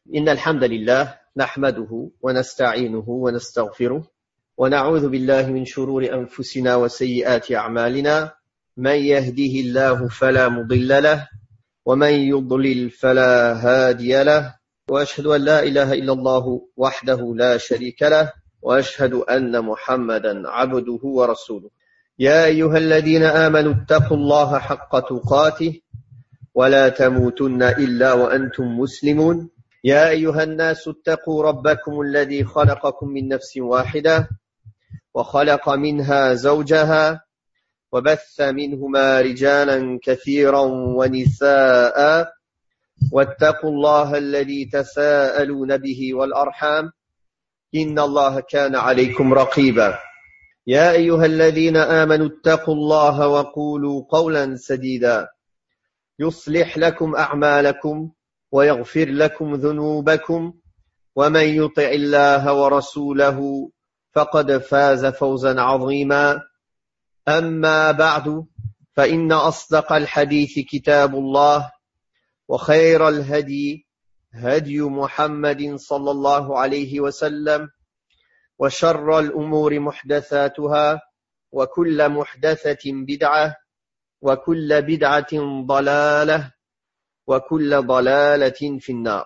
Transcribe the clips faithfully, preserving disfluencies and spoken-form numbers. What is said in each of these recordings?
إن الحمد لله نحمده ونستعينه ونستغفره ونعوذ بالله من شرور أنفسنا وسيئات أعمالنا من يهده الله فلا مضل له ومن يضلل فلا هادي له وأشهد أن لا إله إلا الله وحده لا شريك له وأشهد أن محمدا عبده ورسوله يا أيها الذين آمنوا اتقوا الله حق تقاته ولا تموتن إلا وأنتم مسلمون يا أيها الناس اتقوا ربكم الذي خلقكم من نفس واحدة وخلق منها زوجها وبث منهما رجالا كثيرا ونساء واتقوا الله الذي تساءلون به والأرحام إن الله كان عليكم رقيبا يا أيها الذين آمنوا اتقوا الله وقولوا قولا سديدا يصلح لكم أعمالكم ويغفر لكم ذنوبكم ومن يطع الله ورسوله فقد فاز فوزا عظيما أما بعد فإن أصدق الحديث كتاب الله وخير الهدي هدي محمد صلى الله عليه وسلم وشر الأمور محدثاتها وكل محدثة بدعة وكل بدعة ضلالة وكل ضلالة في النار.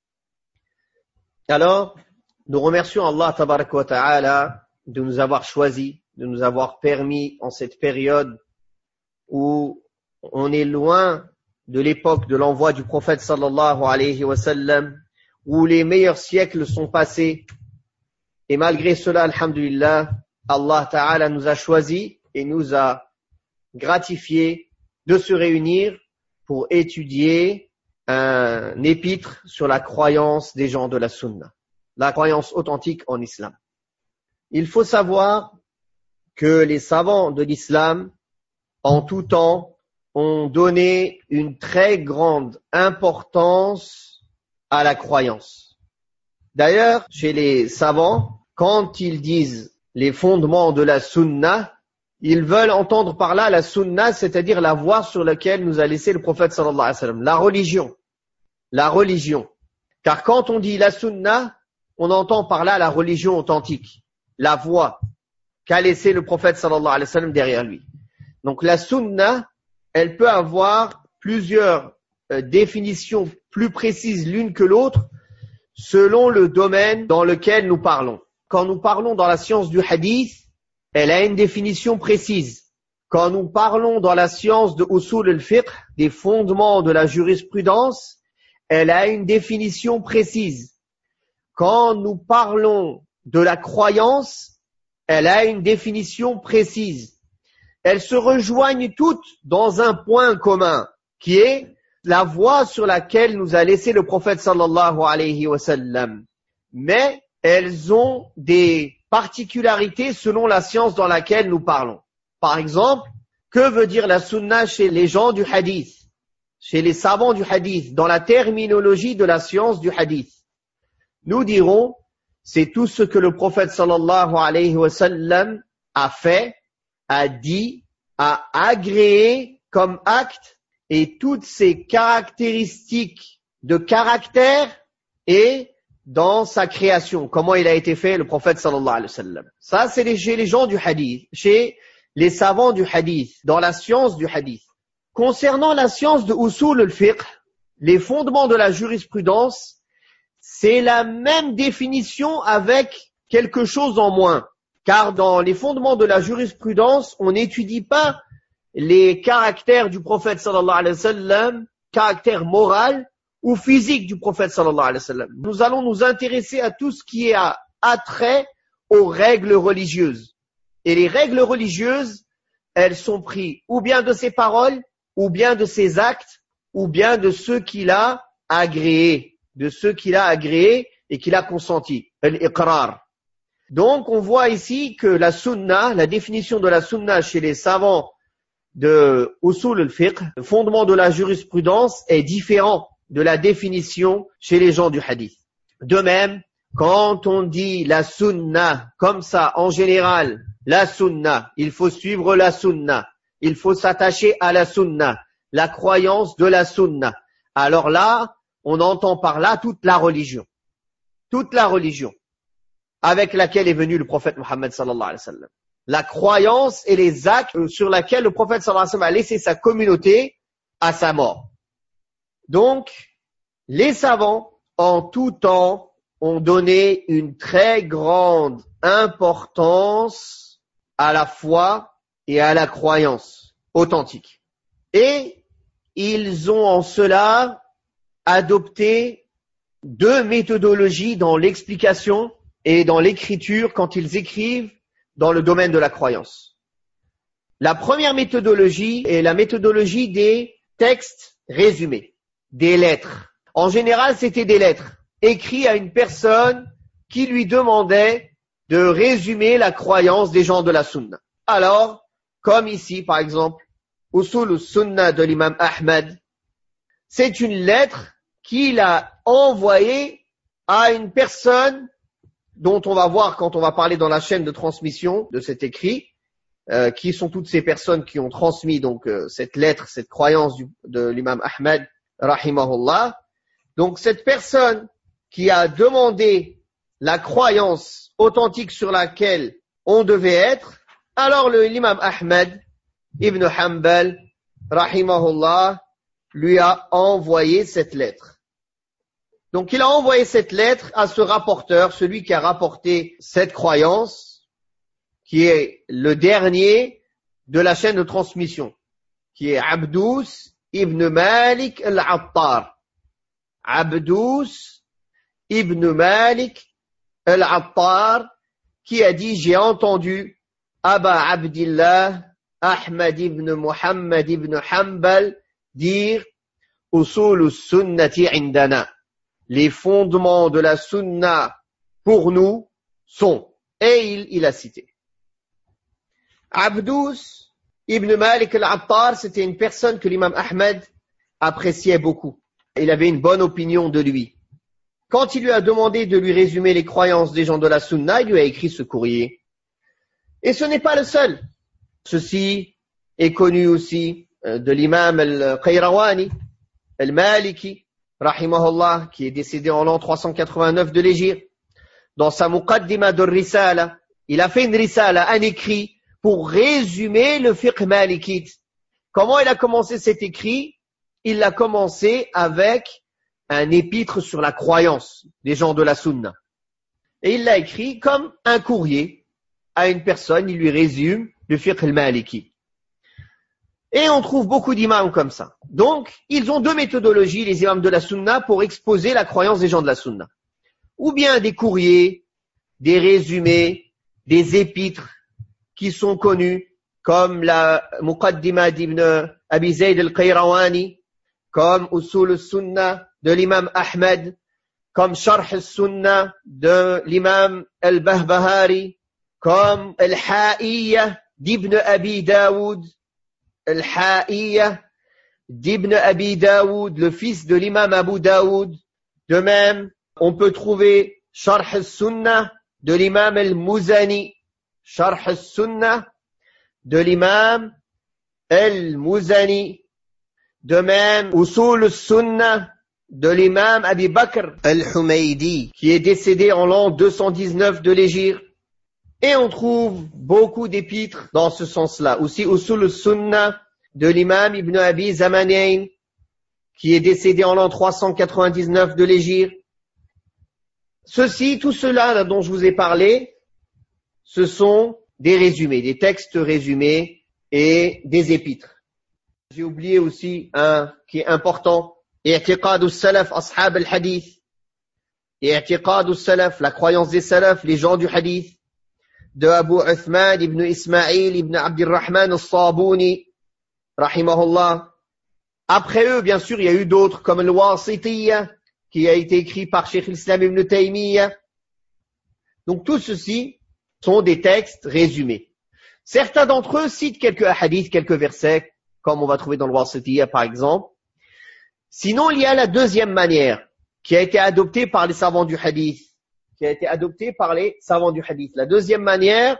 Alors, nous remercions Allah tabaraka wa ta'ala de nous avoir choisis, de nous avoir permis en cette période où on est loin de l'époque de l'envoi du prophète sallallahu alayhi wa sallam, où les meilleurs siècles sont passés. Et malgré cela, alhamdulillah, Allah ta'ala nous a choisis et nous a gratifiés de se réunir pour étudier un épître sur la croyance des gens de la sunna, la croyance authentique en islam. Il faut savoir que les savants de l'islam, en tout temps, ont donné une très grande importance à la croyance. D'ailleurs, chez les savants, quand ils disent les fondements de la sunna, ils veulent entendre par là la sunna, c'est-à-dire la voie sur laquelle nous a laissé le prophète sallallahu alayhi wa sallam, la religion. La religion. Car quand on dit la sunna, on entend par là la religion authentique, la voie qu'a laissé le prophète sallallahu alayhi wa sallam derrière lui. Donc la sunna, elle peut avoir plusieurs euh, définitions plus précises l'une que l'autre selon le domaine dans lequel nous parlons. Quand nous parlons dans la science du hadith, elle a une définition précise. Quand nous parlons dans la science de usul al-fiqh, des fondements de la jurisprudence, elle a une définition précise. Quand nous parlons de la croyance, elle a une définition précise. Elles se rejoignent toutes dans un point commun, qui est la voie sur laquelle nous a laissé le prophète sallallahu alayhi wa sallam. Mais elles ont des particularités selon la science dans laquelle nous parlons. Par exemple, que veut dire la sunna chez les gens du hadith, chez les savants du hadith, dans la terminologie de la science du hadith? Nous dirons, c'est tout ce que le prophète sallallahu alayhi wa sallam a fait, a dit, a agréé comme acte, et toutes ces caractéristiques de caractère et dans sa création, comment il a été fait le prophète sallallahu alayhi wa sallam. Ça, c'est les, chez les gens du hadith, chez les savants du hadith, dans la science du hadith. Concernant la science de usul al-fiqh, les fondements de la jurisprudence, c'est la même définition avec quelque chose en moins. Car dans les fondements de la jurisprudence, on n'étudie pas les caractères du prophète sallallahu alayhi wa sallam, caractère moral ou physique du prophète sallallahu alayhi wa sallam. Nous allons nous intéresser à tout ce qui est à, à trait aux règles religieuses. Et les règles religieuses, elles sont prises ou bien de ses paroles, ou bien de ses actes, ou bien de ceux qu'il a agréés, de ceux qu'il a agréés et qu'il a consenti, al-iqrar. Donc, on voit ici que la sunna, la définition de la sunna chez les savants de usul al-fiqh, le fondement de la jurisprudence, est différent de la définition chez les gens du hadith. De même, quand on dit la sunna, comme ça, en général, la sunna, il faut suivre la sunna, il faut s'attacher à la sunna, la croyance de la sunna. Alors là, on entend par là toute la religion. Toute la religion avec laquelle est venu le prophète Mohammed sallallahu alayhi wa sallam. La croyance et les actes sur lesquels le prophète sallallahu alayhi wa sallam a laissé sa communauté à sa mort. Donc, les savants, en tout temps, ont donné une très grande importance à la foi et à la croyance authentique. Et ils ont en cela adopté deux méthodologies dans l'explication et dans l'écriture quand ils écrivent dans le domaine de la croyance. La première méthodologie est la méthodologie des textes résumés, des lettres. En général, c'était des lettres écrites à une personne qui lui demandait de résumer la croyance des gens de la Sunna. Alors, comme ici, par exemple, Usul Sunna de l'imam Ahmed, c'est une lettre qu'il a envoyée à une personne dont on va voir quand on va parler dans la chaîne de transmission de cet écrit, euh, qui sont toutes ces personnes qui ont transmis donc euh, cette lettre, cette croyance du, de l'imam Ahmed, rahimahullah. Donc cette personne qui a demandé la croyance authentique sur laquelle on devait être, alors le, l'imam Ahmed ibn Hanbal, rahimahullah, lui a envoyé cette lettre. Donc il a envoyé cette lettre à ce rapporteur, celui qui a rapporté cette croyance, qui est le dernier de la chaîne de transmission, qui est Abdous ibn Malik al-Attar. Abdous ibn Malik al-Attar, qui a dit, j'ai entendu Aba Abdillah Ahmad ibn Muhammad ibn Hanbal dire Usul sunnati indana. Les fondements de la sunna pour nous sont, et il, il a cité. Abdous ibn Malik al-Attar, c'était une personne que l'imam Ahmed appréciait beaucoup. Il avait une bonne opinion de lui. Quand il lui a demandé de lui résumer les croyances des gens de la sunna, il lui a écrit ce courrier. Et ce n'est pas le seul. Ceci est connu aussi de l'imam al-Qayrawani, al-Maliki, rahimahullah, qui est décédé en l'an trois cent quatre-vingt-neuf de l'Hégire. Dans sa Muqaddima de Risala, il a fait une Risala, un écrit, pour résumer le fiqh malikite. Comment il a commencé cet écrit? Il l'a commencé avec un épître sur la croyance des gens de la sunna. Et il l'a écrit comme un courrier à une personne, il lui résume le fiqh maliki. Et on trouve beaucoup d'imams comme ça. Donc, ils ont deux méthodologies, les imams de la sunna, pour exposer la croyance des gens de la sunna. Ou bien des courriers, des résumés, des épîtres qui sont connus, comme la Muqaddima d'Ibn Abi Zayd al-Qayrawani, comme Usul al-Sunna de l'imam Ahmed, comme Sharh al-Sunna de l'imam al-Bahbahari, comme al-Ha'iyya d'Ibn Abi Daoud, al-Ha'iyya d'Ibn Abi Daoud, le fils de l'imam Abu Daoud. De même, on peut trouver Sharh al-Sunnah de l'imam al-Muzani, Sharh al-Sunnah de l'imam al-Muzani. De même, Usul al-Sunnah de l'imam Abi Bakr al-Humaydi, qui est décédé en l'an deux cent dix-neuf de l'Hégire. Et on trouve beaucoup d'épîtres dans ce sens-là. Aussi Usul al-Sunnah de l'imam Ibn Abi Zamanayn, qui est décédé en l'an trois cent quatre-vingt-dix-neuf de l'Hégire. Ceci, tout cela dont je vous ai parlé, ce sont des résumés, des textes résumés et des épîtres. J'ai oublié aussi un qui est important, i'tiqad al-salaf ashab al-hadith. I'tiqad al-salaf, la croyance des salaf, les gens du hadith, de Abu Uthman ibn Ismaïl ibn Abdirrahman al-Sabuni, rahimahullah. Après eux, bien sûr, il y a eu d'autres, comme le Wasitiyya, qui a été écrit par Cheikh al-Islam ibn Taymiyyah. Donc tout ceci sont des textes résumés. Certains d'entre eux citent quelques hadiths, quelques versets, comme on va trouver dans le Wasitiyya par exemple. Sinon, il y a la deuxième manière, qui a été adoptée par les savants du hadith, qui a été adoptée par les savants du hadith. La deuxième manière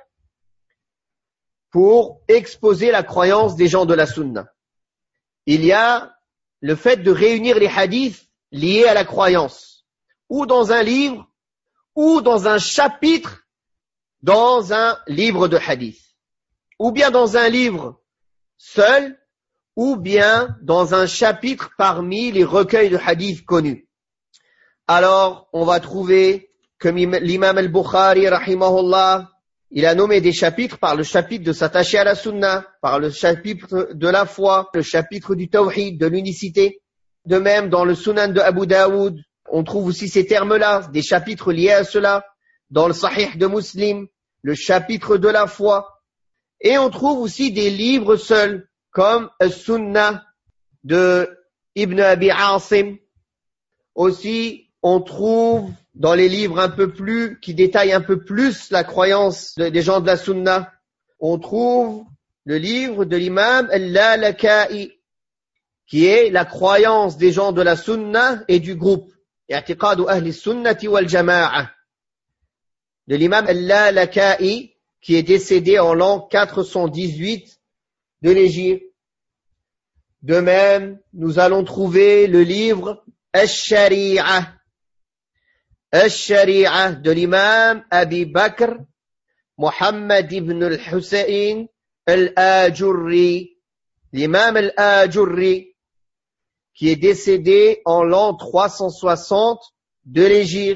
pour exposer la croyance des gens de la sunna. Il y a le fait de réunir les hadiths liées à la croyance, ou dans un livre, ou dans un chapitre dans un livre de hadith, ou bien dans un livre seul, ou bien dans un chapitre parmi les recueils de hadith connus. Alors, on va trouver que l'imam al-Bukhari, rahimahullah, il a nommé des chapitres par le chapitre de s'attacher à la sunna, par le chapitre de la foi, le chapitre du tawhid, de l'unicité. De même, dans le sunan de Abu Daoud, on trouve aussi ces termes-là, des chapitres liés à cela. Dans le sahih de Muslim, le chapitre de la foi. Et on trouve aussi des livres seuls, comme As-Sunnah de Ibn Abi Asim. Aussi, on trouve dans les livres un peu plus, qui détaillent un peu plus la croyance des gens de la Sunna, on trouve le livre de l'imam Al-Lalaka'i, qui est la croyance des gens de la Sunna et du groupe, I'tiqadu Ahli Sunnati wal Jama'a, de l'imam Al-Lalaka'i, qui est décédé en l'an quatre cent dix-huit de l'Hégire. De même, nous allons trouver le livre Al-Shari'a, Al-Shari'a de l'imam Abi Bakr, Muhammad ibn al-Hussein al-Ajurri, l'imam al-Ajurri, qui est décédé en l'an trois cent soixante de l'Hégire.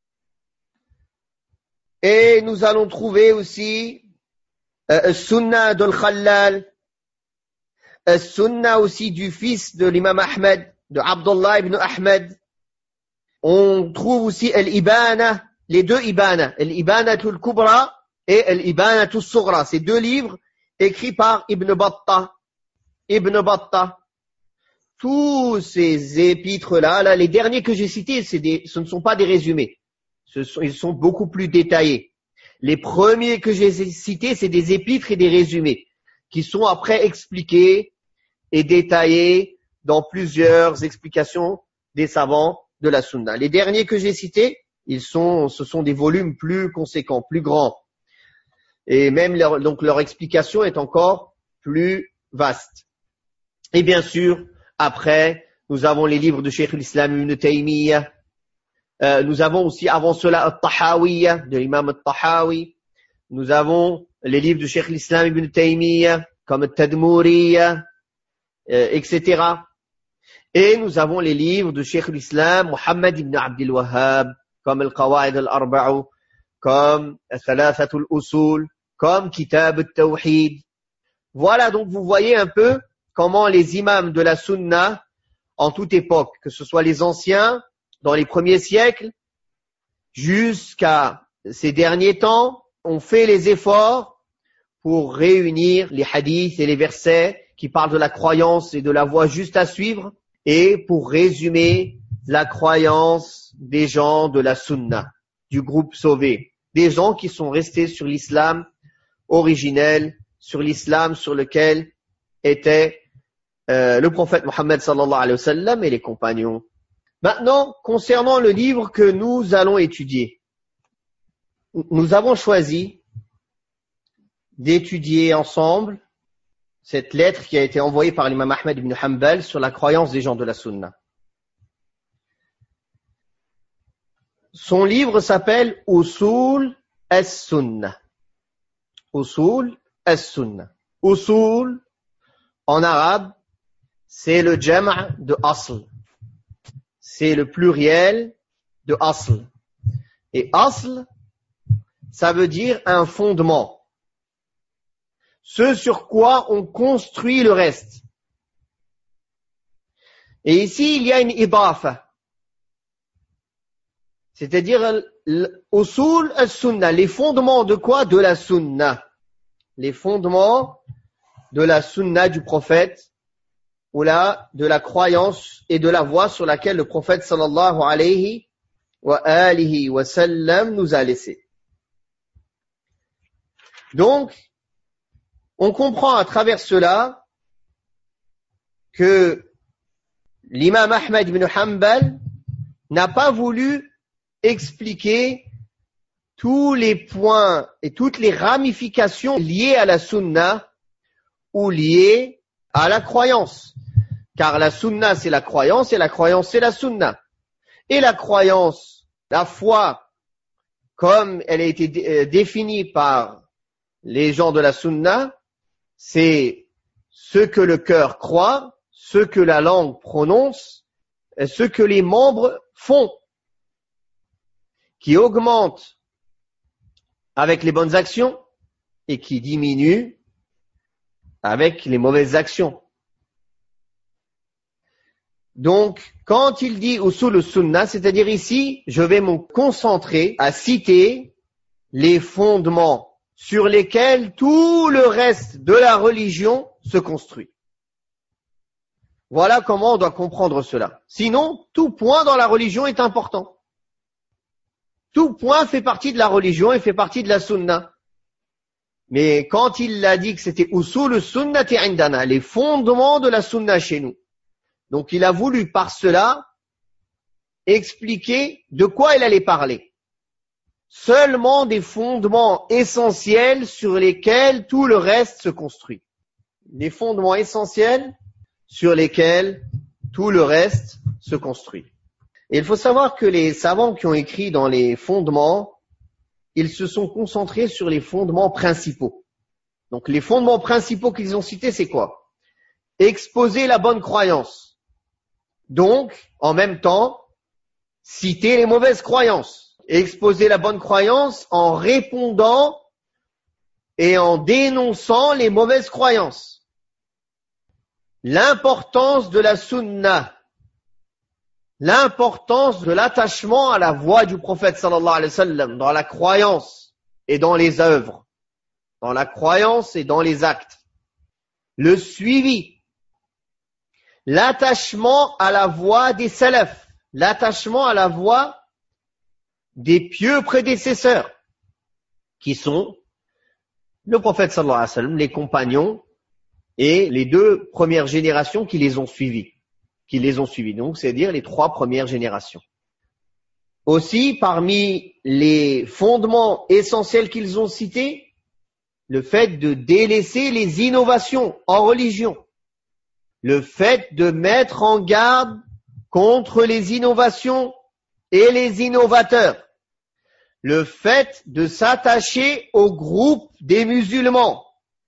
Et nous allons trouver aussi euh, Sunnah d'Al-Khallal, euh, Sunnah aussi du fils de l'imam Ahmed, de Abdullah ibn Ahmed. On trouve aussi Al-Ibana, les deux Ibana, Al-Ibanatul Kubra et Al-Ibanatul Sughra. C'est deux livres écrits par Ibn Battah. Ibn Battah. Tous ces épîtres-là, là, les derniers que j'ai cités, c'est des, ce ne sont pas des résumés. Ce sont, ils sont beaucoup plus détaillés. Les premiers que j'ai cités, c'est des épîtres et des résumés, qui sont après expliqués et détaillés dans plusieurs explications des savants de la Sunna. Les derniers que j'ai cités, ils sont, ce sont des volumes plus conséquents, plus grands. Et même leur, donc leur explication est encore plus vaste. Et bien sûr, après, nous avons les livres de Cheikh al-Islam Ibn Taymiyyah. Euh, nous avons aussi avant cela Al-Tahawiyya de l'imam Al-Tahawi. Nous avons les livres de Cheikh al-Islam Ibn Taymiyyah comme Al-Tadmuriyya, euh, et cetera. Et nous avons les livres de Cheikh al-Islam Muhammad ibn Abdul Wahhab comme Al-Qawa'id al-Arba'u, comme Thalathatul Usul, comme Kitab al-Tawhid. Voilà, donc vous voyez un peu comment les imams de la Sunna, en toute époque, que ce soit les anciens, dans les premiers siècles, jusqu'à ces derniers temps, ont fait les efforts pour réunir les hadiths et les versets qui parlent de la croyance et de la voie juste à suivre, et pour résumer la croyance des gens de la Sunna, du groupe sauvé, des gens qui sont restés sur l'islam originel, sur l'islam sur lequel était euh, le prophète Mohammed sallallahu alayhi wa sallam et les compagnons. Maintenant, concernant le livre que nous allons étudier, nous avons choisi d'étudier ensemble cette lettre qui a été envoyée par l'imam Ahmed ibn Hanbal sur la croyance des gens de la Sunna. Son livre s'appelle Usul as-Sunnah. Usul as-Sunnah. Usul, en arabe, c'est le jam' de asl. C'est le pluriel de asl. Et asl, ça veut dire un fondement. Ce sur quoi on construit le reste. Et ici, il y a une idafa. C'est-à-dire, usul as-Sunnah. Les fondements de quoi? De la Sunnah. Les fondements de la Sunnah du prophète, ou là, de la croyance et de la voie sur laquelle le prophète sallallahu alayhi wa alihi wa sallam nous a laissé. Donc, on comprend à travers cela que l'imam Ahmed ibn Hanbal n'a pas voulu expliquer tous les points et toutes les ramifications liées à la Sunna ou liées à la croyance. Car la Sunna, c'est la croyance et la croyance, c'est la Sunna. Et la croyance, la foi, comme elle a été dé- définie par les gens de la sunna, c'est ce que le cœur croit, ce que la langue prononce, et ce que les membres font, qui augmente avec les bonnes actions et qui diminue avec les mauvaises actions. Donc, quand il dit usul sunna, c'est-à-dire ici, je vais me concentrer à citer les fondements sur lesquels tout le reste de la religion se construit. Voilà comment on doit comprendre cela. Sinon, tout point dans la religion est important. Tout point fait partie de la religion et fait partie de la sunna. Mais quand il a dit que c'était usul sunnati indana, les fondements de la sunna chez nous. Donc il a voulu par cela expliquer de quoi il allait parler. Seulement des fondements essentiels sur lesquels tout le reste se construit. Des fondements essentiels sur lesquels tout le reste se construit. Et il faut savoir que les savants qui ont écrit dans les fondements, ils se sont concentrés sur les fondements principaux. Donc les fondements principaux qu'ils ont cités, c'est quoi? Exposer la bonne croyance. Donc, en même temps, citer les mauvaises croyances. Exposer la bonne croyance en répondant et en dénonçant les mauvaises croyances. L'importance de la sunna. L'importance de l'attachement à la voie du prophète sallallahu alayhi wa sallam dans la croyance et dans les œuvres. Dans la croyance et dans les actes. Le suivi. L'attachement à la voie des salafs. L'attachement à la voie des pieux prédécesseurs, qui sont le prophète sallallahu alayhi wa sallam, les compagnons et les deux premières générations qui les ont suivis. Qui les ont suivis. Donc, c'est-à-dire les trois premières générations. Aussi, parmi les fondements essentiels qu'ils ont cités, le fait de délaisser les innovations en religion. Le fait de mettre en garde contre les innovations et les innovateurs. Le fait de s'attacher au groupe des musulmans.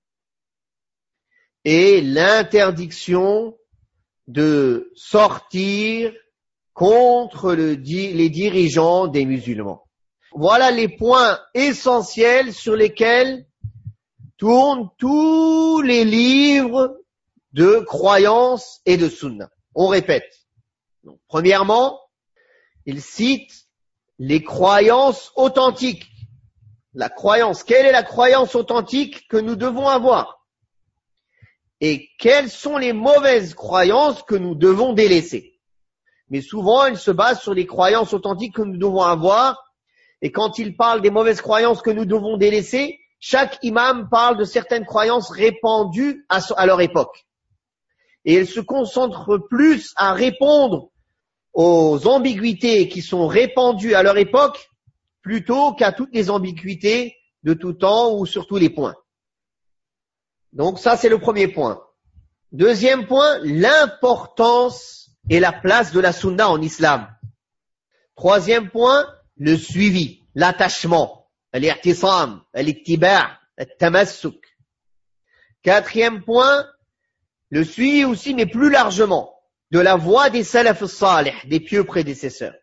Et l'interdiction de sortir contre le, les dirigeants des musulmans. Voilà les points essentiels sur lesquels tournent tous les livres de croyance et de sunna. On répète. Donc, premièrement, il cite les croyances authentiques. La croyance, quelle est la croyance authentique que nous devons avoir? Et quelles sont les mauvaises croyances que nous devons délaisser? Mais souvent, il se base sur les croyances authentiques que nous devons avoir. Et quand il parle des mauvaises croyances que nous devons délaisser, chaque imam parle de certaines croyances répandues à, à leur époque. Et il se concentre plus à répondre aux ambiguïtés qui sont répandues à leur époque, plutôt qu'à toutes les ambiguïtés de tout temps ou sur tous les points. Donc ça, c'est le premier point. Deuxième point, l'importance et la place de la sunna en islam. Troisième point, le suivi, l'attachement, al-i'tisam, al-ittiba', al-tamassuk. Quatrième point, le suivi aussi, mais plus largement, de la voie des salaf salih, des pieux prédécesseurs.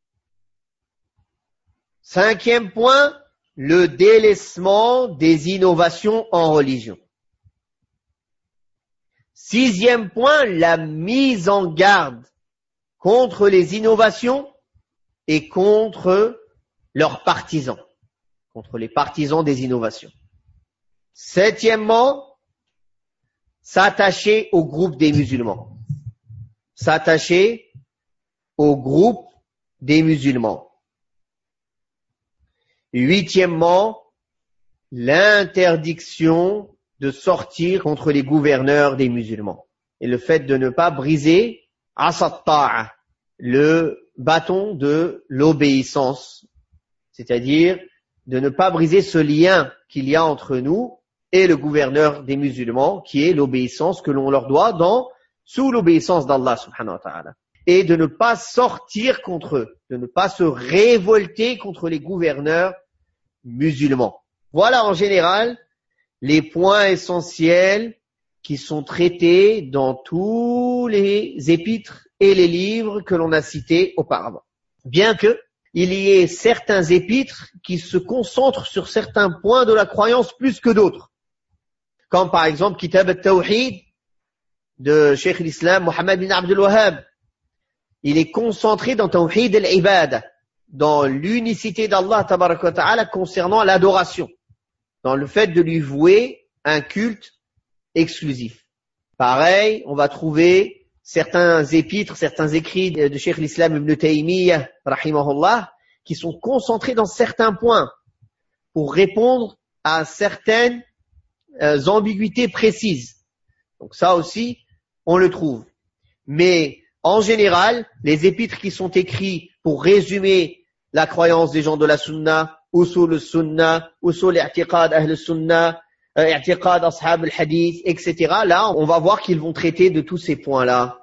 Cinquième point, le délaissement des innovations en religion. Sixième point, la mise en garde contre les innovations et contre leurs partisans, contre les partisans des innovations. Septièmement, s'attacher au groupe des musulmans. S'attacher au groupe des musulmans. Huitièmement, l'interdiction de sortir contre les gouverneurs des musulmans. Et le fait de ne pas briser asat ta'a, le bâton de l'obéissance. C'est-à-dire de ne pas briser ce lien qu'il y a entre nous et le gouverneur des musulmans, qui est l'obéissance que l'on leur doit dans, sous l'obéissance d'Allah subhanahu wa ta'ala. et de ne pas sortir contre eux, de ne pas se révolter contre les gouverneurs musulmans. Voilà en général les points essentiels qui sont traités dans tous les épîtres et les livres que l'on a cités auparavant. Bien que il y ait certains épîtres qui se concentrent sur certains points de la croyance plus que d'autres. Comme par exemple Kitab al-Tawhid de Cheikh l'Islam Mohammed bin Abdul Wahhab. Il est concentré dans Tawhid al-Ibad, dans l'unicité d'Allah tabaraka wa ta'ala concernant l'adoration, dans le fait de lui vouer un culte exclusif. Pareil, on va trouver certains épîtres, certains écrits de Cheikh l'Islam Ibn Taymiyyah, rahimahullah, qui sont concentrés dans certains points pour répondre à certaines euh, ambiguïtés précises. Donc ça aussi, on le trouve. Mais en général, les épîtres qui sont écrits pour résumer la croyance des gens de la sunna, usul al-sunna, usul i'tiqad ahl al-sunna, i'tiqad ashab al-hadith, et cetera. Là, on va voir qu'ils vont traiter de tous ces points-là.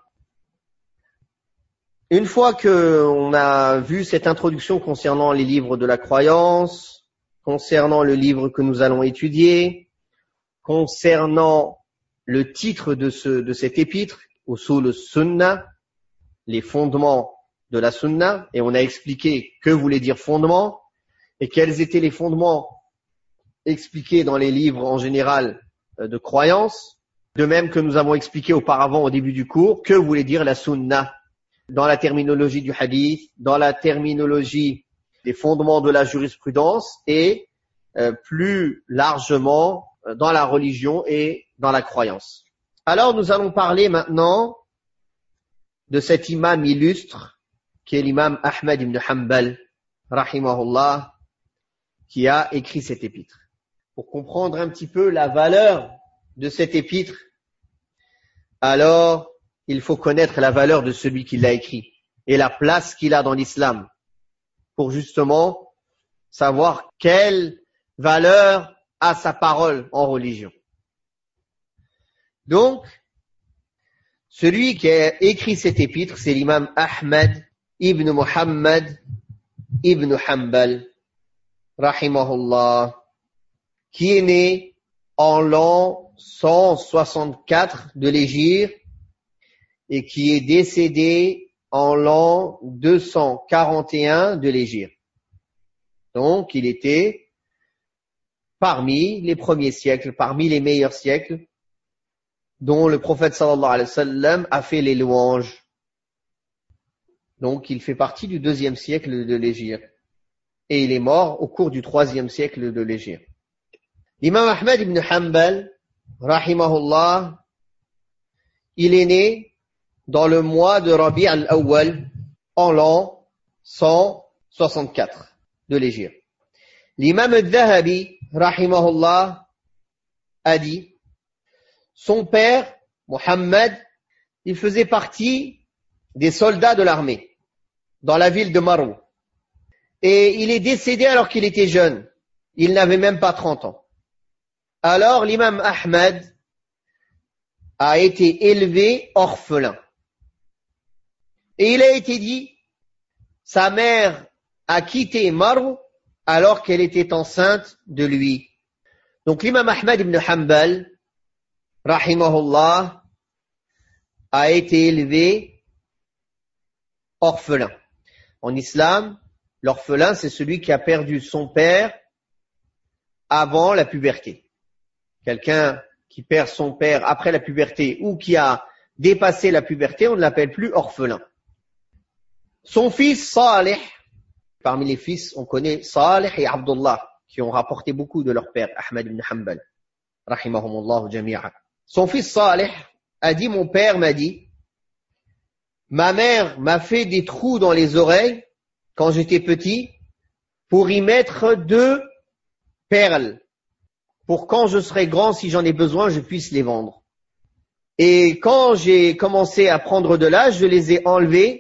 Une fois qu'on a vu cette introduction concernant les livres de la croyance, concernant le livre que nous allons étudier, concernant le titre de ce, de cet épître, usul al-sunna, les fondements de la sunna, et on a expliqué que voulait dire fondement, et quels étaient les fondements expliqués dans les livres en général de croyance, de même que nous avons expliqué auparavant au début du cours, que voulait dire la sunna, dans la terminologie du hadith, dans la terminologie des fondements de la jurisprudence, et euh, plus largement dans la religion et dans la croyance. Alors nous allons parler maintenant de cet imam illustre qui est l'imam Ahmad ibn Hanbal, rahimahullah, qui a écrit cet épître. Pour comprendre un petit peu la valeur de cet épître, alors il faut connaître la valeur de celui qui l'a écrit et la place qu'il a dans l'islam, pour justement savoir quelle valeur a sa parole en religion. Donc, celui qui a écrit cet épître, c'est l'imam Ahmad ibn Muhammad ibn Hanbal, rahimahullah, qui est né en l'an cent soixante-quatre de l'Hégire et qui est décédé en l'an deux cent quarante et un de l'Hégire. Donc, il était parmi les premiers siècles, parmi les meilleurs siècles, dont le prophète sallallahu alayhi wa sallam a fait les louanges. Donc, il fait partie du deuxième siècle de l'Hégire. Et il est mort au cours du troisième siècle de l'Hégire. L'imam Ahmad ibn Hanbal, rahimahullah, il est né dans le mois de Rabi' al-Awwal, en l'an cent soixante-quatre de l'Hégire. L'imam al-Dhahabi, rahimahullah, a dit, son père, Muhammad, il faisait partie des soldats de l'armée, dans la ville de Marou. Et il est décédé alors qu'il était jeune. Il n'avait même pas trente ans. Alors l'imam Ahmad a été élevé orphelin. Et il a été dit, sa mère a quitté Marou alors qu'elle était enceinte de lui. Donc l'imam Ahmad ibn Hanbal, rahimahullah, a été élevé orphelin. En islam, l'orphelin, c'est celui qui a perdu son père avant la puberté. Quelqu'un qui perd son père après la puberté ou qui a dépassé la puberté, on ne l'appelle plus orphelin. Son fils Salih, parmi les fils, on connaît Salih et Abdullah, qui ont rapporté beaucoup de leur père, Ahmad ibn Hanbal, rahimahumullah jami'a. Son fils Salih a dit, mon père m'a dit, ma mère m'a fait des trous dans les oreilles quand j'étais petit pour y mettre deux perles, pour quand je serai grand, si j'en ai besoin, je puisse les vendre. Et quand j'ai commencé à prendre de l'âge, je les ai enlevées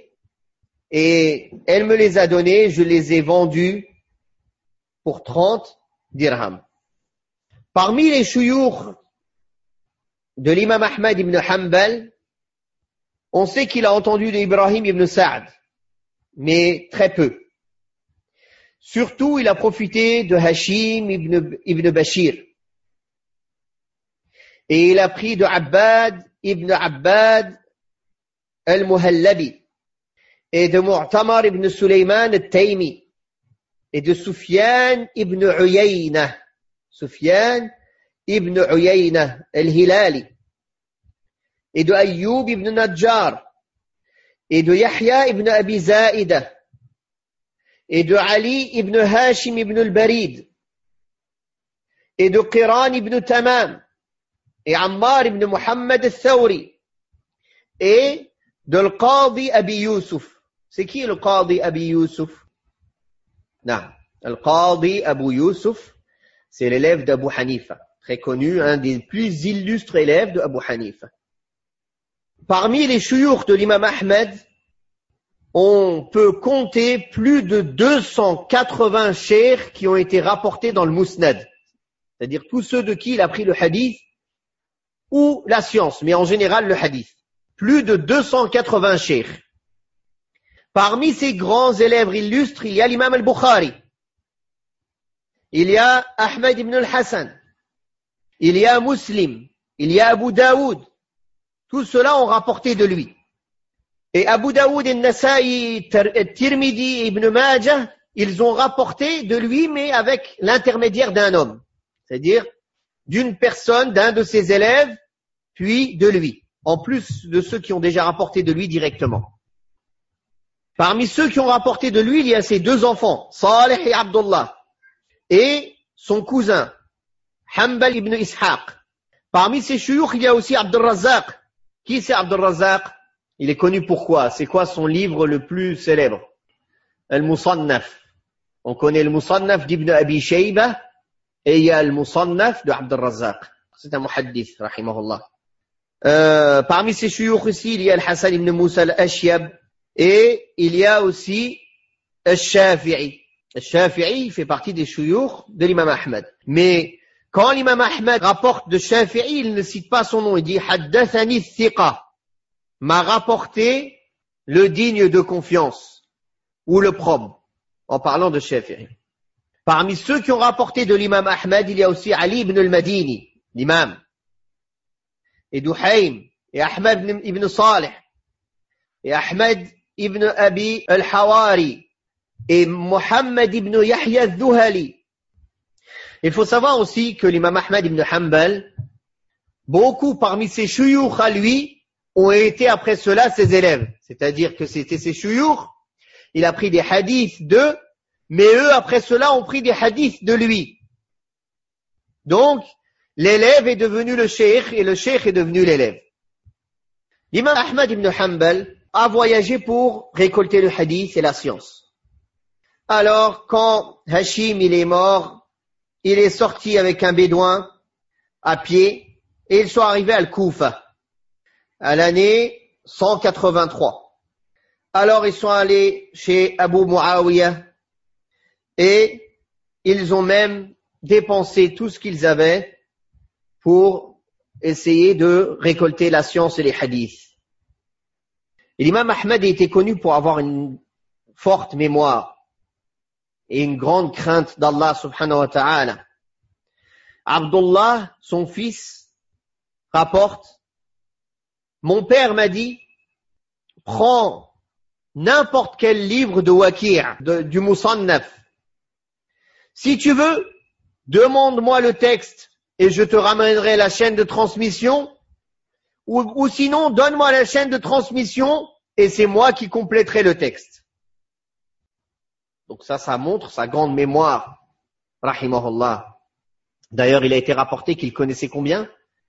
et elle me les a données, je les ai vendues pour trente dirhams. Parmi les chouyours de l'imam Ahmad ibn Hanbal, On sait qu'il a entendu d'Ibrahim ibn Sa'd, mais très peu. Surtout, il a profité de Hashim ibn, ibn Bashir. Et il a pris de Abbad ibn Abbad al-Muhallabi. Et de Mu'tamar ibn Sulaiman al-Taymi. Et de Sufyan ibn Uyayna. Sufyan ibn Uyayna al-Hilali. Et de Ayyub ibn Najjar. Et de Yahya ibn Abi Zaïda. Et de Ali ibn Hashim ibn al-Barid. Et de Qiran ibn Tamam. Et Ammar ibn Muhammad al-Thawri. Et de Al-Qadi Abi Yusuf. C'est qui le Qadi Abi Yusuf? Non. Al-Qadi Abu Yusuf, c'est l'élève d'Abu Hanifa. Très connu, un des plus illustres élèves d'Abu Hanifa. Parmi les shuyukh de l'imam Ahmed, on peut compter plus de deux cent quatre-vingts cheikhs qui ont été rapportés dans le Musnad. C'est-à-dire tous ceux de qui il a pris le hadith ou la science, mais en général le hadith. Plus de deux cent quatre-vingts cheikhs. Parmi ces grands élèves illustres, il y a l'imam al-Bukhari. Il y a Ahmed ibn al-Hassan. Il y a Muslim. Il y a Abu Daoud. Tous ceux-là ont rapporté de lui. Et Abu Daoud et Nasa'i, Tirmidhi et Ibn Majah, ils ont rapporté de lui, mais avec l'intermédiaire d'un homme. C'est-à-dire d'une personne, d'un de ses élèves, puis de lui. En plus de ceux qui ont déjà rapporté de lui directement. Parmi ceux qui ont rapporté de lui, il y a ses deux enfants, Salih et Abdullah, et son cousin, Hanbal ibn Ishaq. Parmi ces shuyukh, il y a aussi Abd al-Razzaq. Qui c'est Abd al-Razzaq? Il est connu pourquoi? C'est quoi son livre le plus célèbre? Al-Musannaf. On connaît le Musannaf d'Ibn Abi Shayba, et il y a le Musannaf de Abd al-Razzaq. C'est un muhaddith, rahimahullah. Euh, parmi ces shuyukh aussi, il y a Al-Hassan ibn Musa al-Ashyab, et il y a aussi Al-Shafi'i. Al-Shafi'i fait partie des shuyukh de l'imam Ahmed. Mais quand l'imam Ahmed rapporte de Shafi'i, il ne cite pas son nom. Il dit « Haddathani thiqa » m'a rapporté le digne de confiance ou le probe, en parlant de Shafi'i. Parmi ceux qui ont rapporté de l'imam Ahmed, il y a aussi Ali ibn al-Madini, l'imam, et Duhaym, et Ahmed ibn Salih, et Ahmed ibn Abi al-Hawari, et Muhammad ibn Yahya al-Dhuhali. Il faut savoir aussi que l'imam Ahmed ibn Hanbal, beaucoup parmi ses shuyukh à lui, ont été après cela ses élèves. C'est-à-dire que c'était ses shuyukh, il a pris des hadiths d'eux, mais eux après cela ont pris des hadiths de lui. Donc, l'élève est devenu le cheikh et le cheikh est devenu l'élève. L'imam Ahmed ibn Hanbal a voyagé pour récolter le hadith et la science. Alors, quand Hashim il est mort, il est sorti avec un bédouin à pied et ils sont arrivés à Al-Koufa à l'année cent quatre-vingt-trois. Alors ils sont allés chez Abu Muawiyah et ils ont même dépensé tout ce qu'ils avaient pour essayer de récolter la science et les hadiths. Et l'imam Ahmed était connu pour avoir une forte mémoire et une grande crainte d'Allah subhanahu wa ta'ala. Abdullah, son fils, rapporte, mon père m'a dit, prends n'importe quel livre de Waqi', de, du Musannaf. Si tu veux, demande-moi le texte et je te ramènerai la chaîne de transmission, ou, ou sinon, donne-moi la chaîne de transmission et c'est moi qui compléterai le texte. Donc ça, ça montre sa grande mémoire, rahimahullah. D'ailleurs, il a été rapporté qu'il connaissait combien?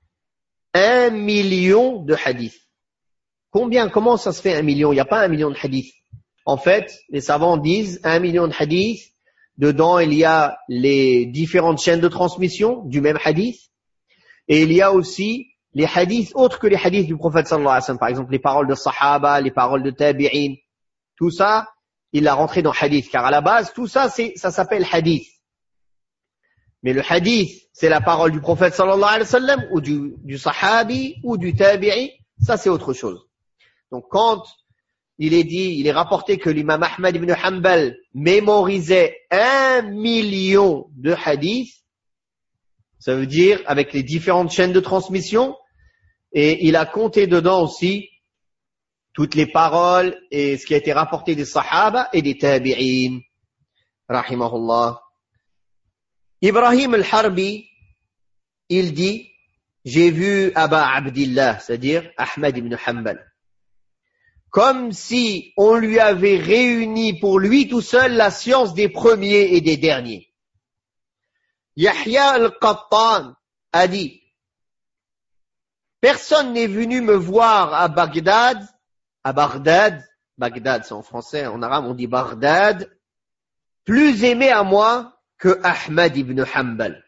Un million de hadiths. Combien? Comment ça se fait un million? Il n'y a pas un million de hadiths. En fait, les savants disent un million de hadiths. Dedans, il y a les différentes chaînes de transmission du même hadith. Et il y a aussi les hadiths autres que les hadiths du prophète sallallahu alayhi wa sallam. Par exemple, les paroles de sahaba, les paroles de tabi'in. Tout ça, il l'a rentré dans hadith. Car à la base, tout ça, c'est, ça s'appelle hadith. Mais le hadith, c'est la parole du prophète sallallahu alayhi wa sallam, ou du, du sahabi, ou du tabi'i. Ça, c'est autre chose. Donc quand il est dit, il est rapporté que l'imam Ahmad ibn Hanbal mémorisait un million de hadiths, ça veut dire avec les différentes chaînes de transmission, et il a compté dedans aussi toutes les paroles et ce qui a été rapporté des sahaba et des tabi'in. Rahimahullah. Ibrahim al-Harbi, il dit, j'ai vu Aba Abdillah, c'est-à-dire Ahmad ibn Hanbal, comme si on lui avait réuni pour lui tout seul la science des premiers et des derniers. Yahya al-Qattan a dit, personne n'est venu me voir à Bagdad, à Bagdad, Bagdad c'est en français, en arabe on dit Bagdad, plus aimé à moi que Ahmad ibn Hanbal.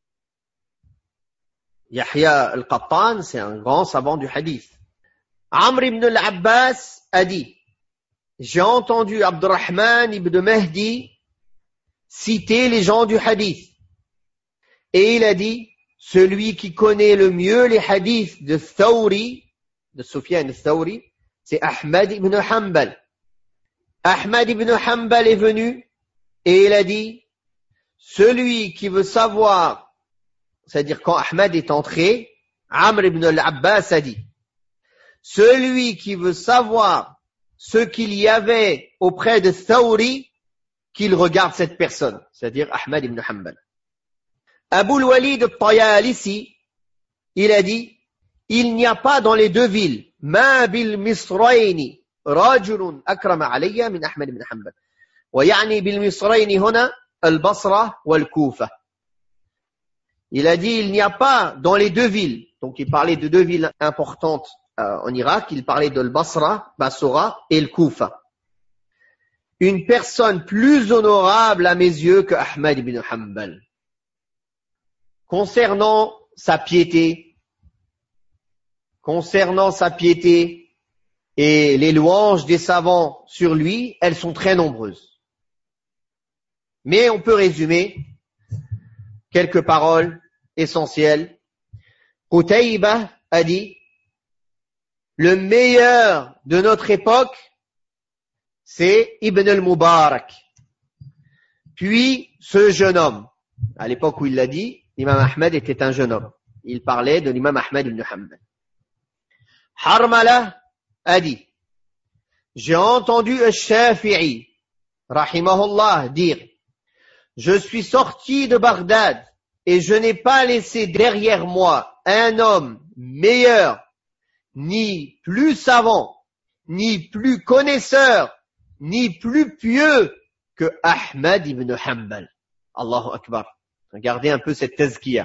Yahya al-Qattan, c'est un grand savant du hadith. Amr ibn al-Abbas a dit, j'ai entendu Abdurrahman ibn Mahdi citer les gens du hadith. Et il a dit, celui qui connaît le mieux les hadiths de Thawri, de Sufyan al-Thawri, c'est Ahmad ibn Hanbal. Ahmad ibn Hanbal est venu et il a dit, celui qui veut savoir, c'est-à-dire quand Ahmad est entré, Amr ibn al-Abbas a dit, celui qui veut savoir ce qu'il y avait auprès de Thawri, qu'il regarde cette personne, c'est-à-dire Ahmad ibn Hanbal. Abu al-Walid al-Tayalisi, il a dit, il n'y a pas dans les deux villes, ma bil misrayni rajulun akrama alayya min Ahmad ibn Hanbal. Wa ya'ni bil misrayni huna al-Basra wal-Kufa. Il a dit, il n'y a pas dans les deux villes, donc il parlait de deux villes importantes euh, en Irak, il parlait de al-Basra, Basra et le Kufa. Une personne plus honorable à mes yeux que Ahmad ibn Hanbal. Concernant sa piété, concernant sa piété et les louanges des savants sur lui, elles sont très nombreuses. Mais on peut résumer quelques paroles essentielles. Qutaybah a dit, le meilleur de notre époque, c'est Ibn al-Mubarak. Puis ce jeune homme, à l'époque où il l'a dit, l'imam Ahmad était un jeune homme. Il parlait de l'imam Ahmad ibn Hanbal. Harmala a dit, j'ai entendu al-Shafi'i, rahimahullah, dire, je suis sorti de Bagdad et je n'ai pas laissé derrière moi un homme meilleur, ni plus savant, ni plus connaisseur, ni plus pieux que Ahmad ibn Hanbal. Allahu Akbar. Regardez un peu cette tazkiya.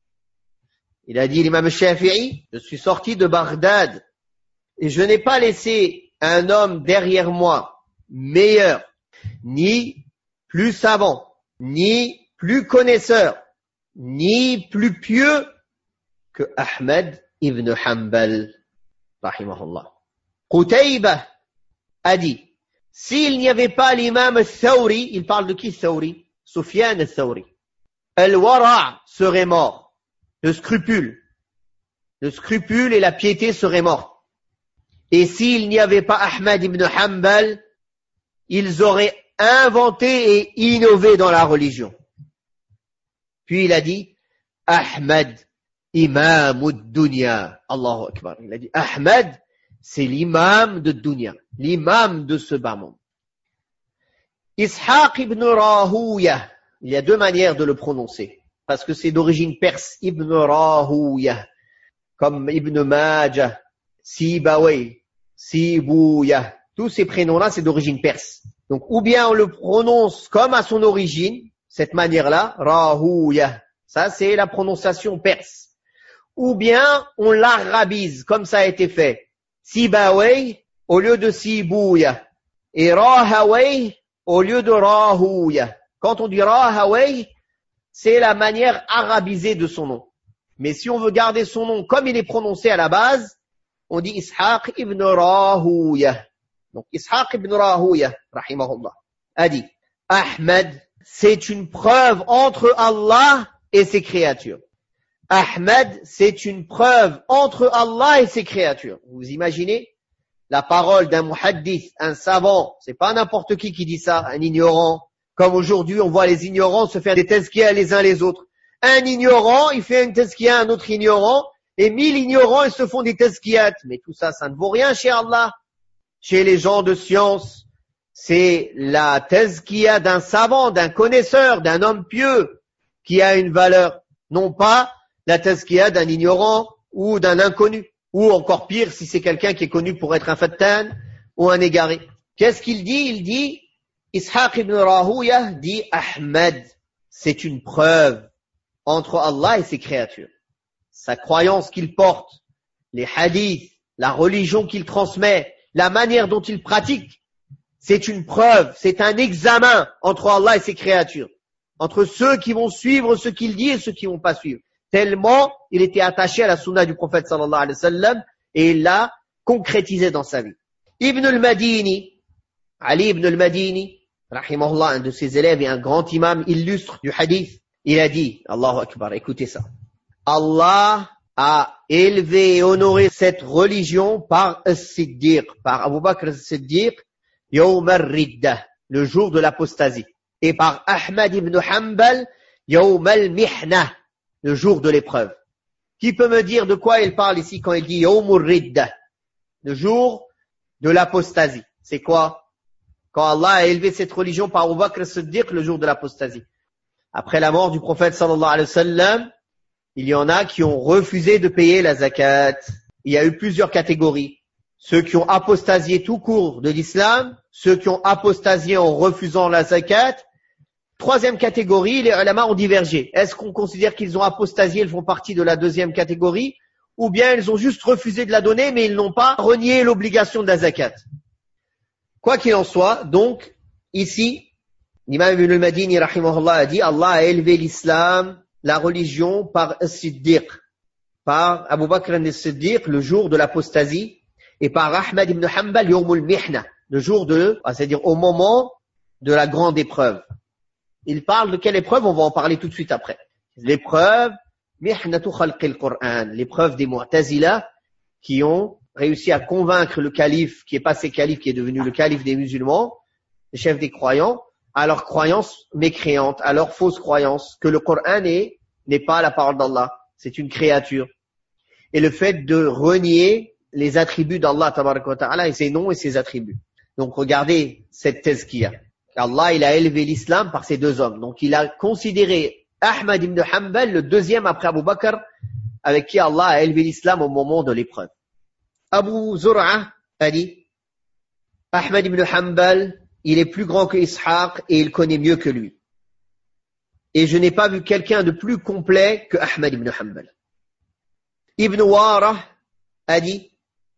Il a dit, l'imam Shafi'i, je suis sorti de Bagdad et je n'ai pas laissé un homme derrière moi meilleur, ni plus savant, ni plus connaisseur, ni plus pieux que Ahmad ibn Hanbal, rahimahullah. Qutaybah a dit, s'il n'y avait pas l'imam al-Thawri, il parle de qui Thawri? Sufyan al-Thawri. Al-Wara' serait mort. Le scrupule. Le scrupule et la piété seraient morts. Et s'il n'y avait pas Ahmad ibn Hanbal, ils auraient inventé et innové dans la religion. Puis il a dit, Ahmad, imam ad-dunya. Allahu Akbar. Il a dit, Ahmad, c'est l'imam de dunya, l'imam de ce bas monde. Ishaq ibn Rahouya, il y a deux manières de le prononcer, parce que c'est d'origine perse, Ibn Rahouya, comme Ibn Majah, Sibawayh, Sibouya. Tous ces prénoms-là, c'est d'origine perse. Donc, ou bien on le prononce comme à son origine, cette manière-là, Rahouya. Ça, c'est la prononciation perse. Ou bien on l'arabise, comme ça a été fait. Sibawayh au lieu de Sibouya. Et Rahawayh au lieu de Rahouya. Quand on dit Rahawayh, c'est la manière arabisée de son nom. Mais si on veut garder son nom comme il est prononcé à la base, on dit Ishaq ibn Rahouya. Donc Ishaq ibn Rahouya, rahimahullah, a dit, Ahmad, c'est une preuve entre Allah et ses créatures. Ahmad, c'est une preuve entre Allah et ses créatures. Vous imaginez la parole d'un muhaddith, un savant, c'est pas n'importe qui qui dit ça, un ignorant. Comme aujourd'hui, on voit les ignorants se faire des tazkiyas les uns les autres. Un ignorant, il fait une tazkiya à un autre ignorant, et mille ignorants, ils se font des tazkiyat. Mais tout ça, ça ne vaut rien chez Allah. Chez les gens de science, c'est la tazkiya d'un savant, d'un connaisseur, d'un homme pieux qui a une valeur. Non pas la tazkiya d'un ignorant ou d'un inconnu. Ou encore pire, si c'est quelqu'un qui est connu pour être un fattan ou un égaré. Qu'est-ce qu'il dit? Il dit, Ishaq ibn Rahouya dit Ahmed. C'est une preuve entre Allah et ses créatures. Sa croyance qu'il porte, les hadiths, la religion qu'il transmet, la manière dont il pratique, c'est une preuve, c'est un examen entre Allah et ses créatures. Entre ceux qui vont suivre ce qu'il dit et ceux qui ne vont pas suivre. Tellement il était attaché à la sunna du prophète sallallahu alayhi wa sallam et il l'a concrétisé dans sa vie. Ibn al-Madini, Ali ibn al-Madini, rahimahullah, un de ses élèves et un grand imam illustre du hadith, il a dit, Allahu Akbar, écoutez ça. Allah a élevé et honoré cette religion par As-Siddiq, par Abu Bakr As-Siddiq, Yawm al-Riddah, le jour de l'apostasie, et par Ahmad ibn Hanbal, Yawm al-Mihna, le jour de l'épreuve. Qui peut me dire de quoi il parle ici quand il dit Yawm al-Riddah, le jour de l'apostasie? C'est quoi? Quand Allah a élevé cette religion par Abu Bakr As-Siddiq, le jour de l'apostasie. Après la mort du prophète sallallahu alayhi wa sallam, il y en a qui ont refusé de payer la zakat. Il y a eu plusieurs catégories. Ceux qui ont apostasié tout court de l'islam, ceux qui ont apostasié en refusant la zakat. Troisième catégorie, les ulama ont divergé. Est-ce qu'on considère qu'ils ont apostasié, ils font partie de la deuxième catégorie, ou bien ils ont juste refusé de la donner, mais ils n'ont pas renié l'obligation de la zakat? Quoi qu'il en soit, donc, ici, l'imam Ibn al-Madini, rahimahullah, a dit, Allah a élevé l'islam, la religion, par As-Siddiq, par Abu Bakr as-Siddiq, le jour de l'apostasie, et par Ahmad ibn Hanbal, Yawm al-Mihna, le jour de, c'est-à-dire au moment de la grande épreuve. Il parle de quelle épreuve? On va en parler tout de suite après. L'épreuve, Mihnatu khalqil Qur'an, l'épreuve des Mu'tazila, qui ont réussi à convaincre le calife, qui est passé calife, qui est devenu le calife des musulmans, le chef des croyants, à leur croyance mécréante, à leur fausse croyance, que le Coran est, n'est pas la parole d'Allah, c'est une créature. Et le fait de renier les attributs d'Allah, tabaraka wa ta'ala, et ses noms et ses attributs. Donc regardez cette thèse qu'il y a. Allah, il a élevé l'islam par ces deux hommes. Donc il a considéré Ahmad ibn Hanbal, le deuxième après Abu Bakr, avec qui Allah a élevé l'islam au moment de l'épreuve. Abu Zur'a a dit, Ahmad ibn Hanbal, il est plus grand que Ishaq et il connaît mieux que lui. Et je n'ai pas vu quelqu'un de plus complet que Ahmad ibn Hanbal. Ibn Wara a dit,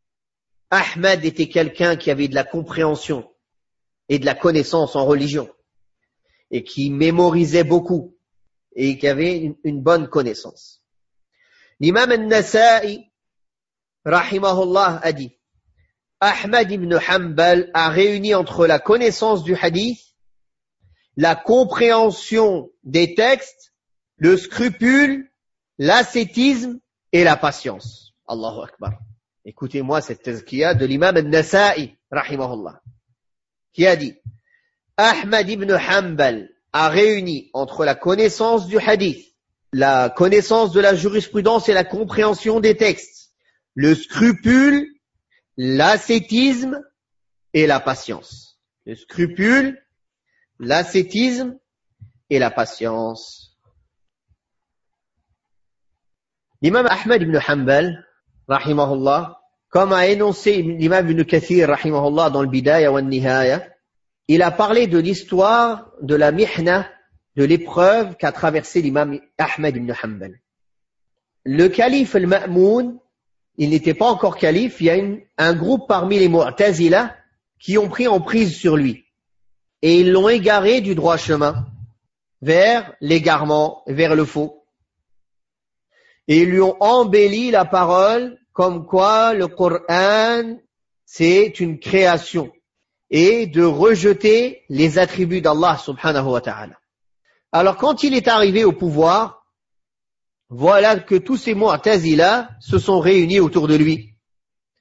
Ahmad était quelqu'un qui avait de la compréhension et de la connaissance en religion et qui mémorisait beaucoup et qui avait une, une bonne connaissance. L'imam al-Nasa'i, rahimahullah, a dit, Ahmad ibn Hanbal a réuni entre la connaissance du hadith, la compréhension des textes, le scrupule, l'ascétisme et la patience. Allahu Akbar. Écoutez-moi cette tazkiya de l'imam al-Nasa'i, rahimahullah, qui a dit, Ahmad ibn Hanbal a réuni entre la connaissance du hadith, la connaissance de la jurisprudence et la compréhension des textes, le scrupule, l'ascétisme et la patience. Le scrupule, l'ascétisme et la patience. L'imam Ahmad ibn Hanbal, rahimahullah, comme a énoncé l'imam ibn Kathir, rahimahullah, dans le Bidaya wa Nihaya, il a parlé de l'histoire de la mihna, de l'épreuve qu'a traversé l'imam Ahmad ibn Hanbal. Le calife al-Ma'moun, il n'était pas encore calife, il y a une, un groupe parmi les Mu'tazila qui ont pris en prise sur lui. Et ils l'ont égaré du droit chemin vers l'égarement, vers le faux. Et ils lui ont embelli la parole comme quoi le Coran, c'est une création. Et de rejeter les attributs d'Allah subhanahu wa ta'ala. Alors quand il est arrivé au pouvoir, voilà que tous ces Mu'tazila se sont réunis autour de lui.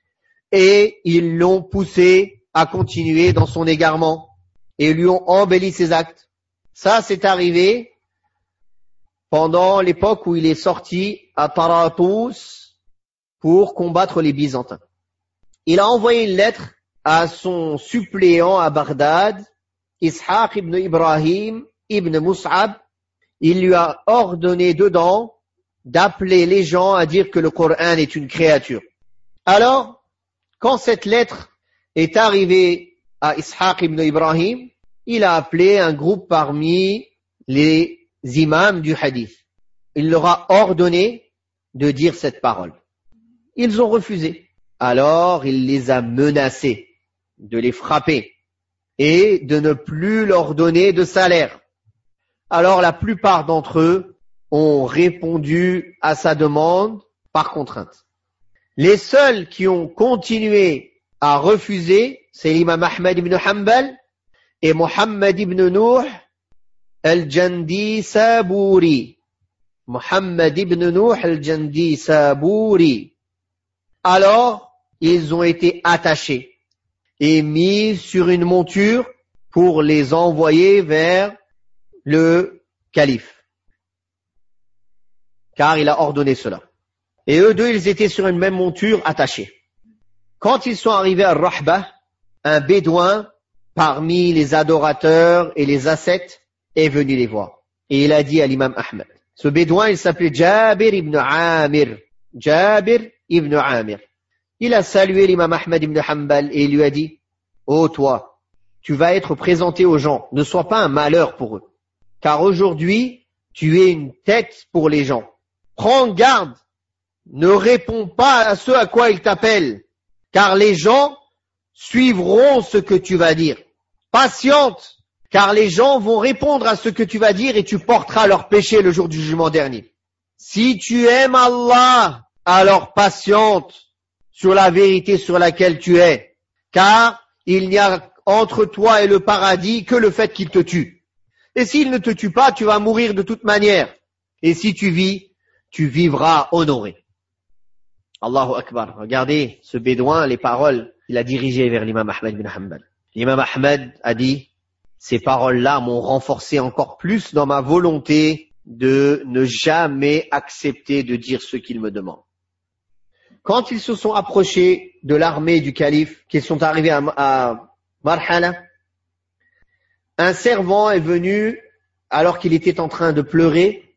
et ils l'ont poussé à continuer dans son égarement et lui ont embelli ses actes. Ça, c'est arrivé pendant l'époque où il est sorti à Taratouz pour combattre les Byzantins. Il a envoyé une lettre à son suppléant à Bagdad, Ishaq ibn Ibrahim ibn Mus'ab. Il lui a ordonné dedans d'appeler les gens à dire que le Coran est une créature. Alors, quand cette lettre est arrivée à Ishaq ibn Ibrahim, il a appelé un groupe parmi les imams du hadith. Il leur a ordonné de dire cette parole. Ils ont refusé. Alors, il les a menacés de les frapper et de ne plus leur donner de salaire. Alors, la plupart d'entre eux ont répondu à sa demande par contrainte. Les seuls qui ont continué à refuser, c'est l'imam Ahmad ibn Hanbal et Muhammad ibn Nuh al-Jandi Sabouri. Muhammad ibn Nuh al-Jandi Sabouri. Alors, ils ont été attachés et mis sur une monture pour les envoyer vers le calife. Car il a ordonné cela. Et eux deux, ils étaient sur une même monture attachés. Quand ils sont arrivés à Rahba, un bédouin parmi les adorateurs et les ascètes est venu les voir. Et il a dit à l'imam Ahmad. Ce bédouin, il s'appelait Jabir ibn Amir. Jabir ibn Amir. Il a salué l'imam Ahmad ibn Hanbal et il lui a dit, « Oh toi, tu vas être présenté aux gens, ne sois pas un malheur pour eux. Car aujourd'hui, tu es une tête pour les gens. Prends garde, ne réponds pas à ce à quoi ils t'appellent, car les gens suivront ce que tu vas dire. Patiente, car les gens vont répondre à ce que tu vas dire et tu porteras leurs péchés le jour du jugement dernier. Si tu aimes Allah, alors patiente sur la vérité sur laquelle tu es, car il n'y a entre toi et le paradis que le fait qu'il te tue. Et s'il ne te tue pas, tu vas mourir de toute manière. Et si tu vis, tu vivras honoré. » Allahu Akbar. Regardez ce bédouin, les paroles qu'il a dirigées vers l'imam Ahmad ibn Hanbal. L'imam Ahmad a dit, ces paroles-là m'ont renforcé encore plus dans ma volonté de ne jamais accepter de dire ce qu'il me demande. Quand ils se sont approchés de l'armée du calife, qu'ils sont arrivés à, à Marhala, un servant est venu alors qu'il était en train de pleurer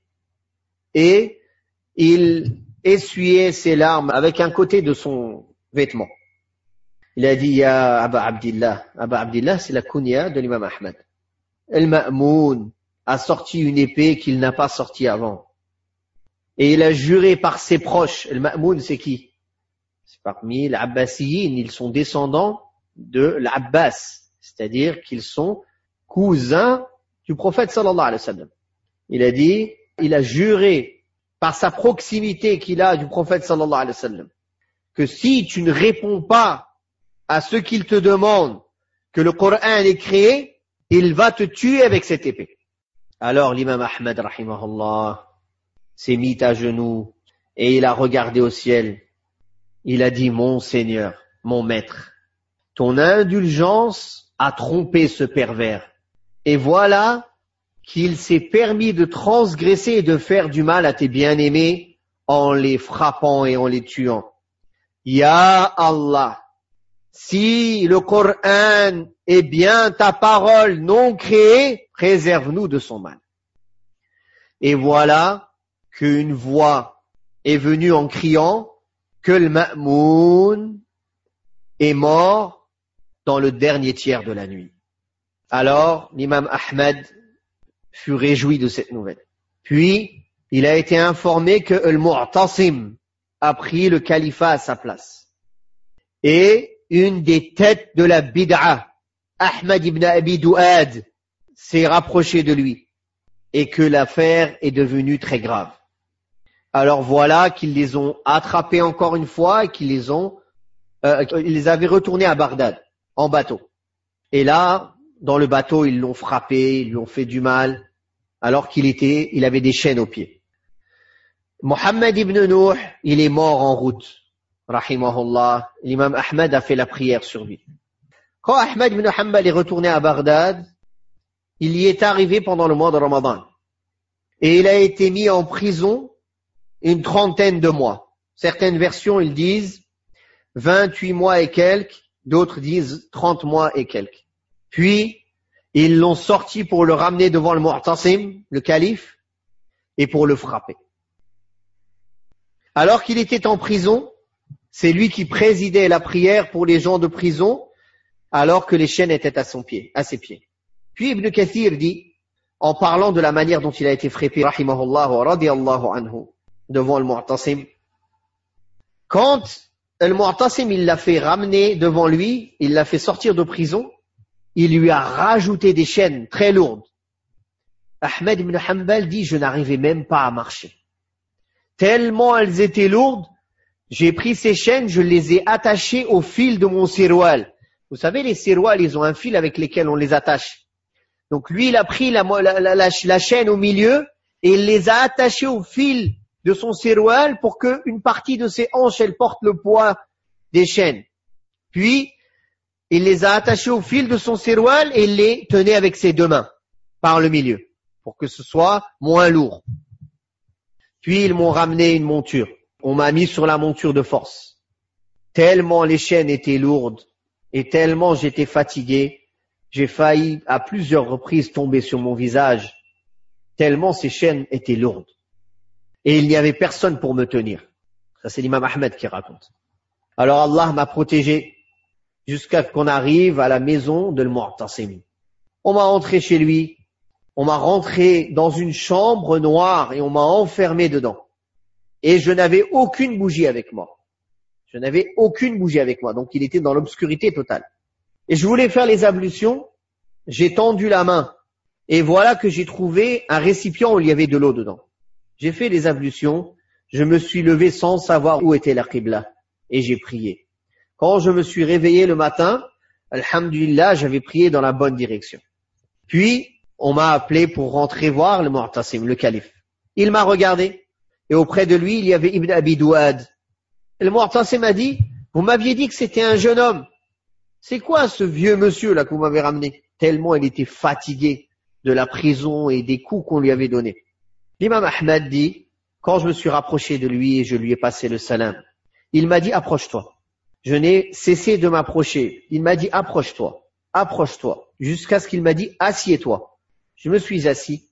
et il essuyait ses larmes avec un côté de son vêtement. Il a dit, Ya Aba Abdillah. Aba Abdillah, c'est la kunya de l'imam Ahmad. Al-Ma'moun a sorti une épée qu'il n'a pas sortie avant. Et il a juré par ses proches. Al-Ma'moun, c'est qui? C'est parmi les Abbasiyin. Ils sont descendants de l'Abbas. C'est-à-dire qu'ils sont cousins du prophète sallallahu alayhi wa sallam. Il a dit, il a juré par sa proximité qu'il a du prophète sallallahu alayhi wa sallam que si tu ne réponds pas à ce qu'il te demande, que le Coran est créé, il va te tuer avec cette épée. Alors l'imam Ahmad rahimahullah s'est mis à genoux et il a regardé au ciel. Il a dit, mon Seigneur, mon Maître, ton indulgence a trompé ce pervers. Et voilà qu'il s'est permis de transgresser et de faire du mal à tes bien-aimés en les frappant et en les tuant. Ya Allah, si le Coran est bien ta parole non créée, préserve-nous de son mal. Et voilà qu'une voix est venue en criant que le Ma'moun est mort dans le dernier tiers de la nuit. Alors, l'imam Ahmad fut réjoui de cette nouvelle. Puis, il a été informé que Al-Mu'tasim a pris le califat à sa place. Et une des têtes de la bid'a, Ahmad ibn Abi Du'ad, s'est rapproché de lui et que l'affaire est devenue très grave. Alors voilà qu'ils les ont attrapés encore une fois et qu'ils les ont, euh, ils les avaient retournés à Bagdad en bateau. Et là, dans le bateau, ils l'ont frappé, ils lui ont fait du mal, alors qu'il était, il avait des chaînes aux pieds. Muhammad ibn Nuh, il est mort en route. rahimahullah, l'imam Ahmed a fait la prière sur lui. Quand Ahmed ibn Hanbal est retourné à Bagdad, il y est arrivé pendant le mois de Ramadan. Et il a été mis en prison une trentaine de mois. Certaines versions, ils disent vingt-huit mois et quelques, d'autres disent trente mois et quelques. Puis, ils l'ont sorti pour le ramener devant le Mu'tasim, le calife, et pour le frapper. Alors qu'il était en prison, c'est lui qui présidait la prière pour les gens de prison, alors que les chaînes étaient à son pied, à ses pieds. Puis Ibn Kathir dit, en parlant de la manière dont il a été frappé, rahimahullah wa radiyallahu anhu, devant le Mu'tasim, quand le Mu'tasim, il l'a fait ramener devant lui, il l'a fait sortir de prison, il lui a rajouté des chaînes très lourdes. Ahmed ibn Hanbal dit, je n'arrivais même pas à marcher. Tellement elles étaient lourdes, j'ai pris ces chaînes, je les ai attachées au fil de mon sirwal. Vous savez, les sirwals, ils ont un fil avec lesquels on les attache. Donc lui, il a pris la, la, la, la chaîne au milieu et il les a attachées au fil de son sirwal pour qu'une partie de ses hanches, elle porte le poids des chaînes. Puis, il les a attachées au fil de son sirwal et il les tenait avec ses deux mains, par le milieu, pour que ce soit moins lourd. Puis, ils m'ont ramené une monture. On m'a mis sur la monture de force. Tellement les chaînes étaient lourdes et tellement j'étais fatigué, j'ai failli à plusieurs reprises tomber sur mon visage, tellement ces chaînes étaient lourdes. Et il n'y avait personne pour me tenir. Ça, c'est l'imam Ahmed qui raconte. Alors Allah m'a protégé jusqu'à ce qu'on arrive à la maison de l'Mu'tasim. On m'a entré chez lui, on m'a rentré dans une chambre noire et on m'a enfermé dedans. Et je n'avais aucune bougie avec moi. Je n'avais aucune bougie avec moi, donc il était dans l'obscurité totale. Et je voulais faire les ablutions, j'ai tendu la main et voilà que j'ai trouvé un récipient où il y avait de l'eau dedans. J'ai fait les ablutions, je me suis levé sans savoir où était la qibla et j'ai prié. Quand je me suis réveillé le matin, alhamdulillah, j'avais prié dans la bonne direction. Puis, on m'a appelé pour rentrer voir le Mu'tasim, le calife. Il m'a regardé et auprès de lui, il y avait Ibn Abi Douad. Et le Mu'tasim m'a dit, vous m'aviez dit que c'était un jeune homme. C'est quoi ce vieux monsieur là que vous m'avez ramené? Tellement il était fatigué de la prison et des coups qu'on lui avait donnés. L'imam Ahmed dit, quand je me suis rapproché de lui et je lui ai passé le salam, il m'a dit, approche-toi. Je n'ai cessé de m'approcher. Il m'a dit, approche-toi, approche-toi, jusqu'à ce qu'il m'a dit, assieds-toi. Je me suis assis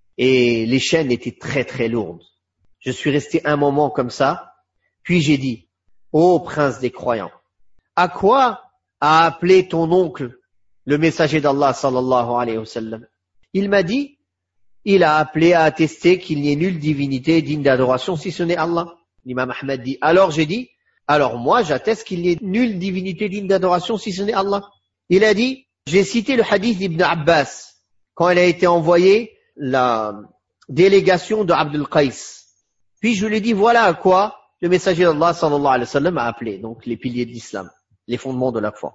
et les chaînes étaient très très lourdes. Je suis resté un moment comme ça, puis j'ai dit, ô prince des croyants, à quoi a appelé ton oncle, le messager d'Allah sallallahu alayhi wa sallam? Il m'a dit, il a appelé à attester qu'il n'y ait nulle divinité digne d'adoration si ce n'est Allah. L'imam Ahmed dit, alors j'ai dit, alors moi j'atteste qu'il n'y ait nulle divinité digne d'adoration si ce n'est Allah. Il a dit, j'ai cité le hadith d'Ibn Abbas, quand il a été envoyé la délégation de Abdul Qais. Puis je lui ai dit, voilà à quoi le messager d'Allah sallallahu alayhi wa sallam a appelé, donc les piliers de l'islam, les fondements de la foi.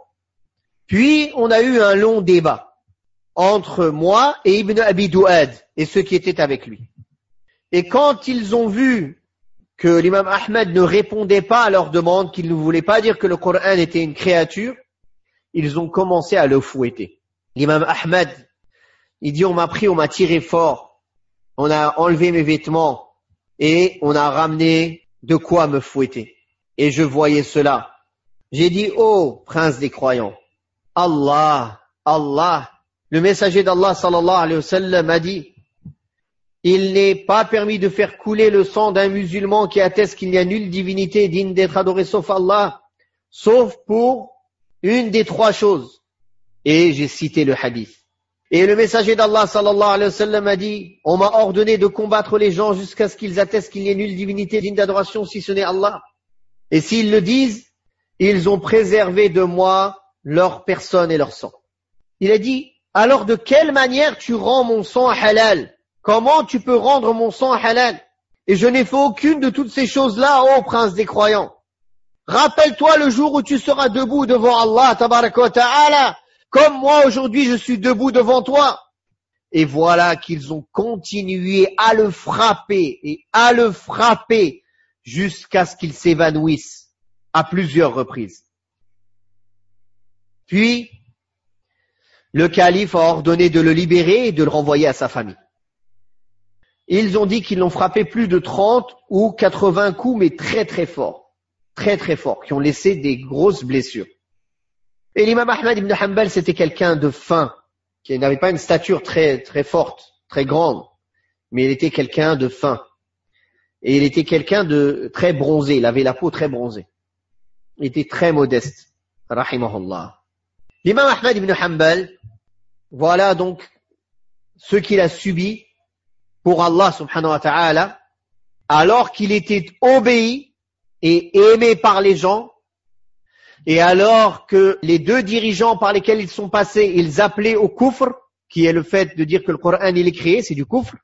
Puis on a eu un long débat entre moi et Ibn Abi Douad et ceux qui étaient avec lui. Et quand ils ont vu que l'imam Ahmed ne répondait pas à leur demande, qu'il ne voulait pas dire que le Coran était une créature, ils ont commencé à le fouetter. L'imam Ahmed, il dit, on m'a pris, on m'a tiré fort, on a enlevé mes vêtements et on a ramené de quoi me fouetter. Et je voyais cela. J'ai dit, oh, prince des croyants, Allah, Allah, le messager d'Allah sallallahu alayhi wa sallam a dit, il n'est pas permis de faire couler le sang d'un musulman qui atteste qu'il n'y a nulle divinité digne d'être adorée sauf Allah, sauf pour une des trois choses. Et j'ai cité le hadith. Et le messager d'Allah sallallahu alayhi wa sallam a dit, on m'a ordonné de combattre les gens jusqu'à ce qu'ils attestent qu'il n'y ait nulle divinité digne d'adoration si ce n'est Allah. Et s'ils le disent, ils ont préservé de moi leur personne et leur sang. Il a dit, alors de quelle manière tu rends mon sang halal? Comment tu peux rendre mon sang halal? Et je n'ai fait aucune de toutes ces choses-là, ô prince des croyants. Rappelle-toi le jour où tu seras debout devant Allah, tabaraka wa ta'ala, comme moi aujourd'hui je suis debout devant toi. Et voilà qu'ils ont continué à le frapper et à le frapper jusqu'à ce qu'il s'évanouisse. à plusieurs reprises. Puis, le calife a ordonné de le libérer et de le renvoyer à sa famille. Ils ont dit qu'ils l'ont frappé plus de trente ou quatre-vingts coups, mais très très forts, très très forts, qui ont laissé des grosses blessures. Et l'imam Ahmad ibn Hanbal, c'était quelqu'un de fin, qui n'avait pas une stature très très forte, très grande, mais il était quelqu'un de fin. Et il était quelqu'un de très bronzé, il avait la peau très bronzée. Il était très modeste, rahimahullah. L'imam Ahmad ibn Hanbal, voilà donc ce qu'il a subi pour Allah subhanahu wa ta'ala, alors qu'il était obéi et aimé par les gens, et alors que les deux dirigeants par lesquels ils sont passés, ils appelaient au kufr, qui est le fait de dire que le Coran il est créé, c'est du kufr,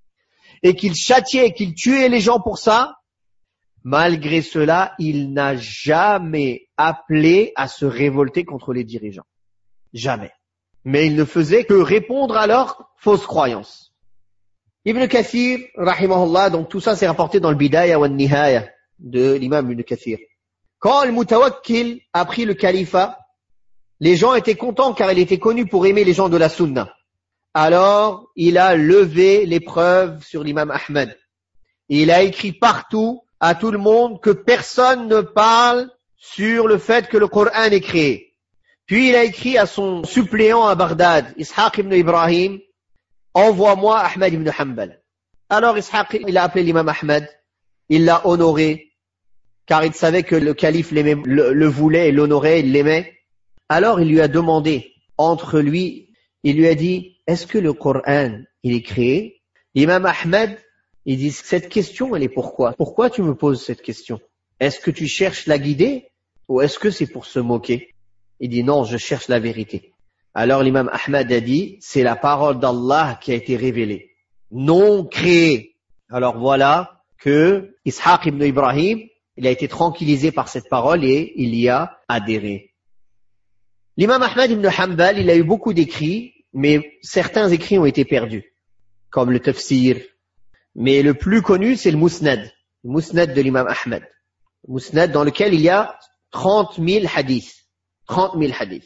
et qu'ils châtiaient, qu'ils tuaient les gens pour ça, malgré cela, il n'a jamais appelé à se révolter contre les dirigeants. Jamais. Mais il ne faisait que répondre à leurs fausses croyances. Ibn Kathir, rahimahullah, donc tout ça c'est rapporté dans le Bidaya wa Nihaya de l'imam Ibn Kathir. Quand le Mutawakkil a pris le califat, les gens étaient contents car il était connu pour aimer les gens de la Sunna. Alors, il a levé l'épreuve sur l'imam Ahmad. Il a écrit partout à tout le monde que personne ne parle sur le fait que le Coran est créé. Puis il a écrit à son suppléant à Bagdad, Ishaq ibn Ibrahim, envoie-moi Ahmad ibn Hanbal. Alors Ishaq, il a appelé l'imam Ahmad, il l'a honoré, car il savait que le calife l'aimait, le, le voulait et l'honorait, il l'aimait. Alors il lui a demandé, entre lui, il lui a dit, est-ce que le Coran, il est créé? L'imam Ahmad, il dit, cette question, elle est pourquoi? Pourquoi tu me poses cette question? Est-ce que tu cherches la guider ou est-ce que c'est pour se moquer? Il dit, non, je cherche la vérité. Alors l'imam Ahmad a dit, c'est la parole d'Allah qui a été révélée, non créée. Alors voilà que Ishaq ibn Ibrahim, il a été tranquillisé par cette parole et il y a adhéré. L'imam Ahmad ibn Hanbal, il a eu beaucoup d'écrits, mais certains écrits ont été perdus, comme le tafsir. Mais le plus connu, c'est le Musnad, le Musnad de l'imam Ahmad. Le Musnad dans lequel il y a trente mille hadiths. trente mille hadiths.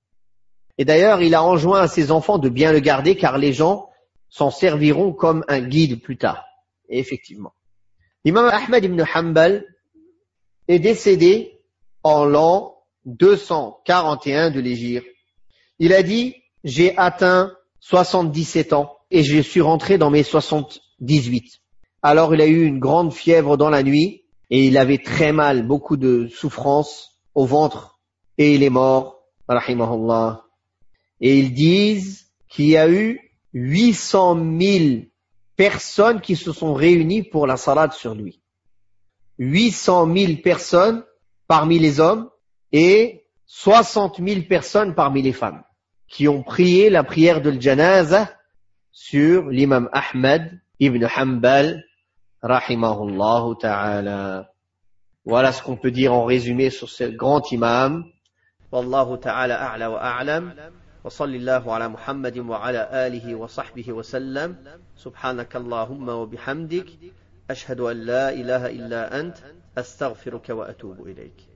Et d'ailleurs, il a enjoint à ses enfants de bien le garder car les gens s'en serviront comme un guide plus tard. Et effectivement. L'imam Ahmad ibn Hanbal est décédé en l'an deux cent quarante et un de l'Hégire. Il a dit, j'ai atteint soixante-dix-sept ans et je suis rentré dans mes soixante-dix-huit. Alors il a eu une grande fièvre dans la nuit et il avait très mal, beaucoup de souffrance au ventre et il est mort, rahimahullah. Et ils disent qu'il y a eu huit cent mille personnes qui se sont réunies pour la salade sur lui. huit cent mille personnes parmi les hommes et soixante mille personnes parmi les femmes qui ont prié la prière de l'janaza sur l'imam Ahmad ibn Hanbal, rahimahullah ta'ala. Voilà ce qu'on peut dire en résumé sur ce grand imam. Wallahu ta'ala a'la wa a'lam. وصل الله على محمد وعلى آله وصحبه وسلم سبحانك اللهم وبحمدك أشهد أن لا إله إلا أنت أستغفرك وأتوب إليك